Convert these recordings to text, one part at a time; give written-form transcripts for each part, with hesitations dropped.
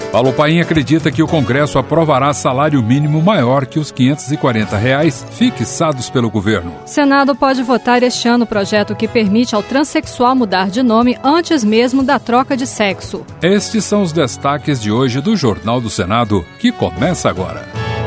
Paulo Paim acredita que o Congresso aprovará salário mínimo maior que os R$ 540 fixados pelo governo. O Senado pode votar este ano o projeto que permite ao transexual mudar de nome antes mesmo da troca de sexo. Estes são os destaques de hoje do Jornal do Senado, que começa agora.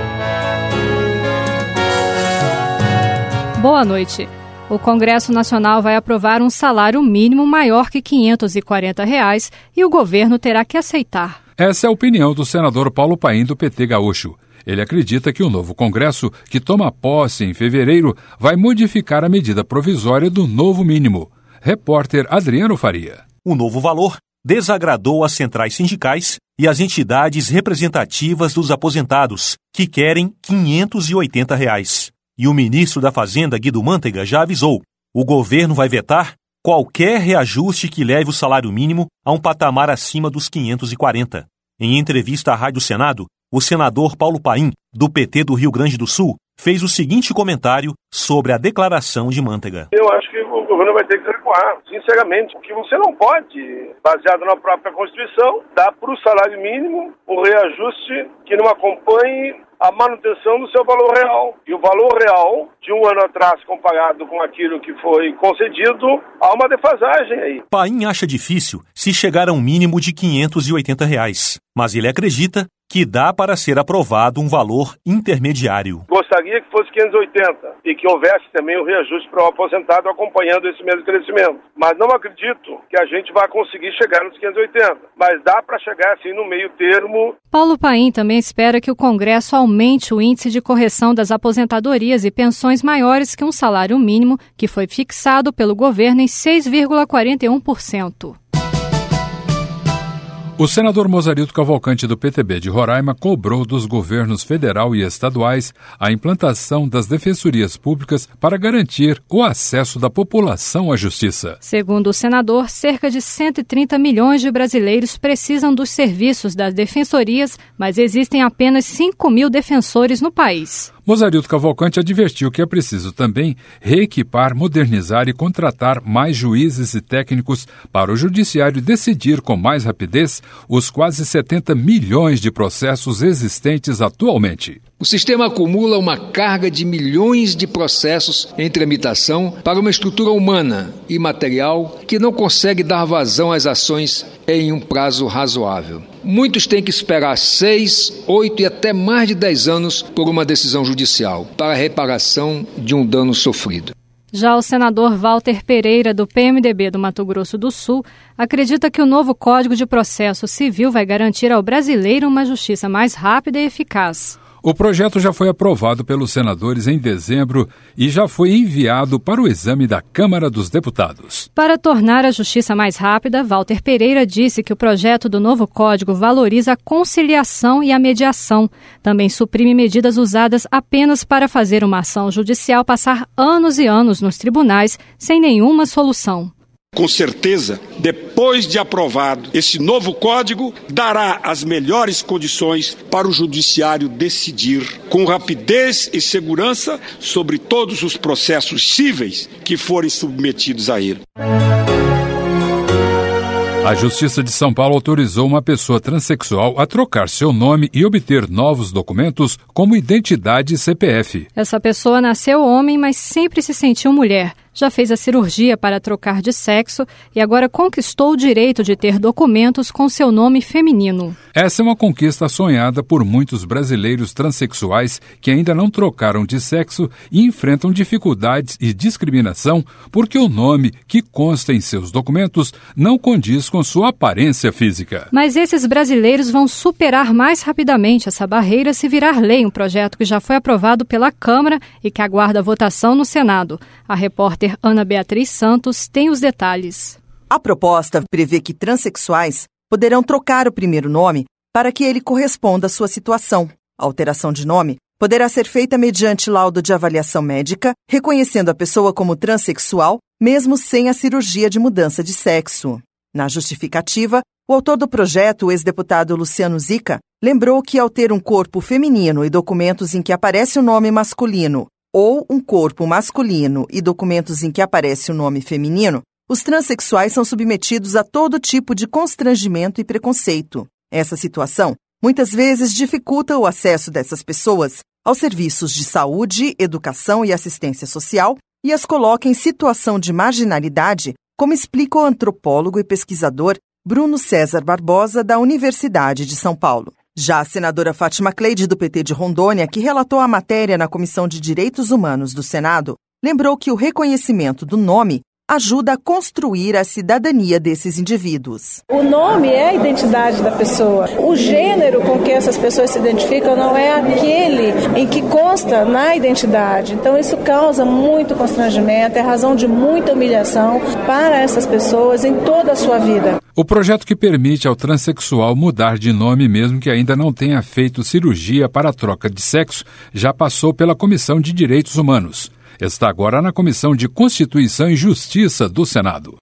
Boa noite. O Congresso Nacional vai aprovar um salário mínimo maior que R$ 540 e o governo terá que aceitar. Essa é a opinião do senador Paulo Paim, do PT gaúcho. Ele acredita que o novo Congresso, que toma posse em fevereiro, vai modificar a medida provisória do novo mínimo. Repórter Adriano Faria. O novo valor desagradou as centrais sindicais e as entidades representativas dos aposentados, que querem R$ 580. E o ministro da Fazenda, Guido Mantega, já avisou: o governo vai vetar qualquer reajuste que leve o salário mínimo a um patamar acima dos 540. Em entrevista à Rádio Senado, o senador Paulo Paim, do PT do Rio Grande do Sul, fez o seguinte comentário sobre a declaração de Mantega. Eu acho que o governo vai ter que recuar, sinceramente, porque você não pode, baseado na própria Constituição, dar para o salário mínimo um reajuste que não acompanhe a manutenção do seu valor real. E o valor real, de um ano atrás, comparado com aquilo que foi concedido, há uma defasagem aí. Paim acha difícil se chegar a um mínimo de R$ 580, mas ele acredita que dá para ser aprovado um valor intermediário. Gostaria que fosse 580 e que houvesse também o reajuste para o aposentado acompanhando esse mesmo crescimento. Mas não acredito que a gente vai conseguir chegar nos 580, mas dá para chegar assim no meio termo. Paulo Paim também espera que o Congresso aumente o índice de correção das aposentadorias e pensões maiores que um salário mínimo que foi fixado pelo governo em 6,41%. O senador Mozarilto Cavalcante, do PTB de Roraima, cobrou dos governos federal e estaduais a implantação das defensorias públicas para garantir o acesso da população à justiça. Segundo o senador, cerca de 130 milhões de brasileiros precisam dos serviços das defensorias, mas existem apenas 5 mil defensores no país. Mozarilto Cavalcante advertiu que é preciso também reequipar, modernizar e contratar mais juízes e técnicos para o judiciário decidir com mais rapidez os quase 70 milhões de processos existentes atualmente. O sistema acumula uma carga de milhões de processos em tramitação para uma estrutura humana e material que não consegue dar vazão às ações em um prazo razoável. Muitos têm que esperar 6, 8 e até mais de 10 anos por uma decisão judicial para a reparação de um dano sofrido. Já o senador Walter Pereira, do PMDB do Mato Grosso do Sul, acredita que o novo Código de Processo Civil vai garantir ao brasileiro uma justiça mais rápida e eficaz. O projeto já foi aprovado pelos senadores em dezembro e já foi enviado para o exame da Câmara dos Deputados. Para tornar a justiça mais rápida, Walter Pereira disse que o projeto do novo código valoriza a conciliação e a mediação. Também suprime medidas usadas apenas para fazer uma ação judicial passar anos e anos nos tribunais sem nenhuma solução. Com certeza, depois de aprovado, esse novo código dará as melhores condições para o judiciário decidir com rapidez e segurança sobre todos os processos cíveis que forem submetidos a ele. A Justiça de São Paulo autorizou uma pessoa transexual a trocar seu nome e obter novos documentos como identidade e CPF. Essa pessoa nasceu homem, mas sempre se sentiu mulher. Já fez a cirurgia para trocar de sexo e agora conquistou o direito de ter documentos com seu nome feminino. Essa é uma conquista sonhada por muitos brasileiros transexuais que ainda não trocaram de sexo e enfrentam dificuldades e discriminação porque o nome que consta em seus documentos não condiz com sua aparência física. Mas esses brasileiros vão superar mais rapidamente essa barreira se virar lei, um projeto que já foi aprovado pela Câmara e que aguarda votação no Senado. A repórter Ana Beatriz Santos tem os detalhes. A proposta prevê que transexuais poderão trocar o primeiro nome para que ele corresponda à sua situação. A alteração de nome poderá ser feita mediante laudo de avaliação médica, reconhecendo a pessoa como transexual, mesmo sem a cirurgia de mudança de sexo. Na justificativa, o autor do projeto, o ex-deputado Luciano Zica, lembrou que ao ter um corpo feminino e documentos em que aparece o nome masculino, ou um corpo masculino e documentos em que aparece o nome feminino, os transexuais são submetidos a todo tipo de constrangimento e preconceito. Essa situação muitas vezes dificulta o acesso dessas pessoas aos serviços de saúde, educação e assistência social e as coloca em situação de marginalidade, como explica o antropólogo e pesquisador Bruno César Barbosa, da Universidade de São Paulo. Já a senadora Fátima Cleide, do PT de Rondônia, que relatou a matéria na Comissão de Direitos Humanos do Senado, lembrou que o reconhecimento do nome ajuda a construir a cidadania desses indivíduos. O nome é a identidade da pessoa. O gênero com que essas pessoas se identificam não é aquele em que consta na identidade. Então isso causa muito constrangimento, é razão de muita humilhação para essas pessoas em toda a sua vida. O projeto que permite ao transexual mudar de nome mesmo que ainda não tenha feito cirurgia para a troca de sexo já passou pela Comissão de Direitos Humanos. Está agora na Comissão de Constituição e Justiça do Senado.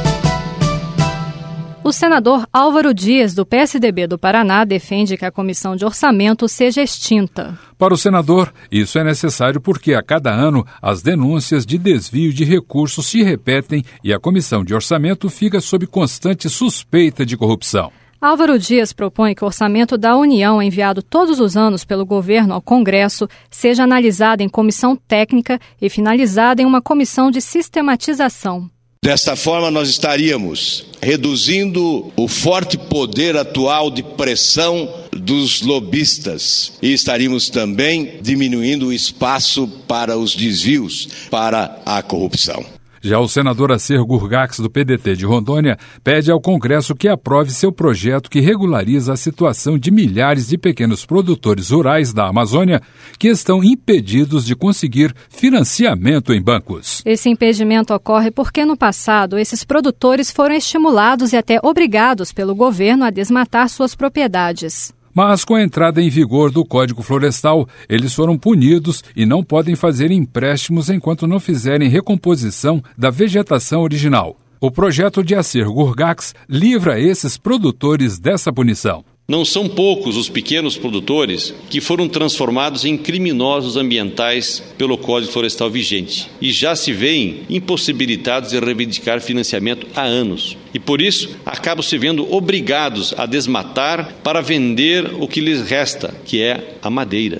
O senador Álvaro Dias, do PSDB do Paraná, defende que a Comissão de Orçamento seja extinta. Para o senador, isso é necessário porque a cada ano as denúncias de desvio de recursos se repetem e a Comissão de Orçamento fica sob constante suspeita de corrupção. Álvaro Dias propõe que o orçamento da União, enviado todos os anos pelo governo ao Congresso, seja analisado em comissão técnica e finalizado em uma comissão de sistematização. Desta forma, nós estaríamos reduzindo o forte poder atual de pressão dos lobistas e estaríamos também diminuindo o espaço para os desvios, para a corrupção. Já o senador Acer Gurgax, do PDT de Rondônia, pede ao Congresso que aprove seu projeto que regulariza a situação de milhares de pequenos produtores rurais da Amazônia que estão impedidos de conseguir financiamento em bancos. Esse impedimento ocorre porque, no passado, esses produtores foram estimulados e até obrigados pelo governo a desmatar suas propriedades. Mas, com a entrada em vigor do Código Florestal, eles foram punidos e não podem fazer empréstimos enquanto não fizerem recomposição da vegetação original. O projeto de Acer Gurgax livra esses produtores dessa punição. Não são poucos os pequenos produtores que foram transformados em criminosos ambientais pelo Código Florestal vigente e já se veem impossibilitados de reivindicar financiamento há anos. E por isso acabam se vendo obrigados a desmatar para vender o que lhes resta, que é a madeira.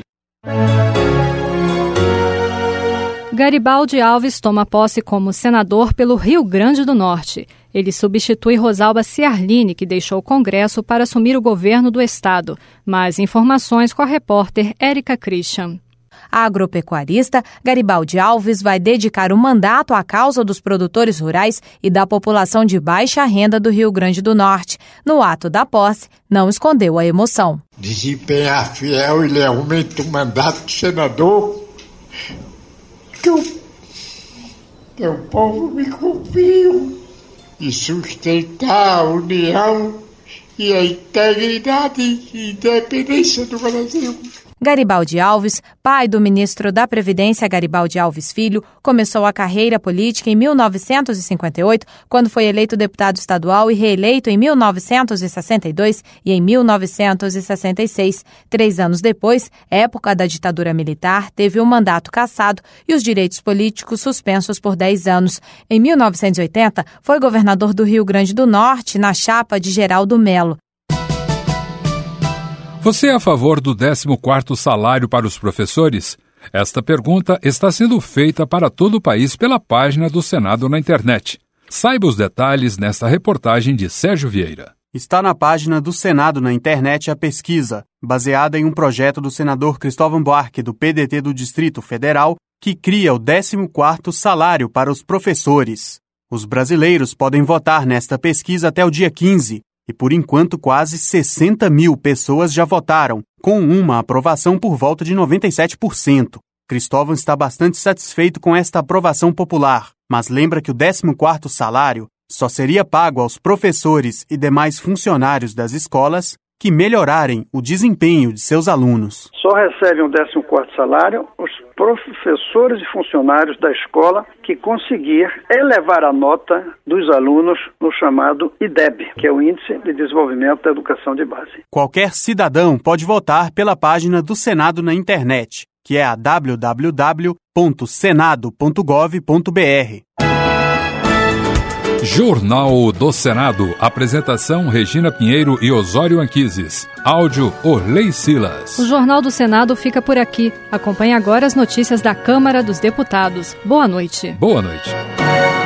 Garibaldi Alves toma posse como senador pelo Rio Grande do Norte. Ele substitui Rosalba Ciarline, que deixou o Congresso para assumir o governo do estado. Mais informações com a repórter Érica Christian. A agropecuarista Garibaldi Alves vai dedicar o mandato à causa dos produtores rurais e da população de baixa renda do Rio Grande do Norte. No ato da posse, não escondeu a emoção. Desempenhar fiel e lealmente o mandato de senador que o povo me conferiu e sustentar a união e a integridade e independência do Brasil. Garibaldi Alves, pai do ministro da Previdência Garibaldi Alves Filho, começou a carreira política em 1958, quando foi eleito deputado estadual e reeleito em 1962 e em 1966. 3 anos depois, época da ditadura militar, teve o mandato cassado e os direitos políticos suspensos por 10 anos. Em 1980, foi governador do Rio Grande do Norte na chapa de Geraldo Melo. Você é a favor do 14º salário para os professores? Esta pergunta está sendo feita para todo o país pela página do Senado na internet. Saiba os detalhes nesta reportagem de Sérgio Vieira. Está na página do Senado na internet a pesquisa, baseada em um projeto do senador Cristóvão Buarque, do PDT do Distrito Federal, que cria o 14º salário para os professores. Os brasileiros podem votar nesta pesquisa até o dia 15. E, por enquanto, quase 60 mil pessoas já votaram, com uma aprovação por volta de 97%. Cristóvão está bastante satisfeito com esta aprovação popular, mas lembra que o 14º salário só seria pago aos professores e demais funcionários das escolas que melhorarem o desempenho de seus alunos. Só recebem o 14º salário os professores e funcionários da escola que conseguir elevar a nota dos alunos no chamado IDEB, que é o Índice de Desenvolvimento da Educação de Base. Qualquer cidadão pode votar pela página do Senado na internet, que é a www.senado.gov.br. Jornal do Senado. Apresentação: Regina Pinheiro e Osório Anquises. Áudio: Orley Silas. O Jornal do Senado fica por aqui. Acompanhe agora as notícias da Câmara dos Deputados. Boa noite. Boa noite.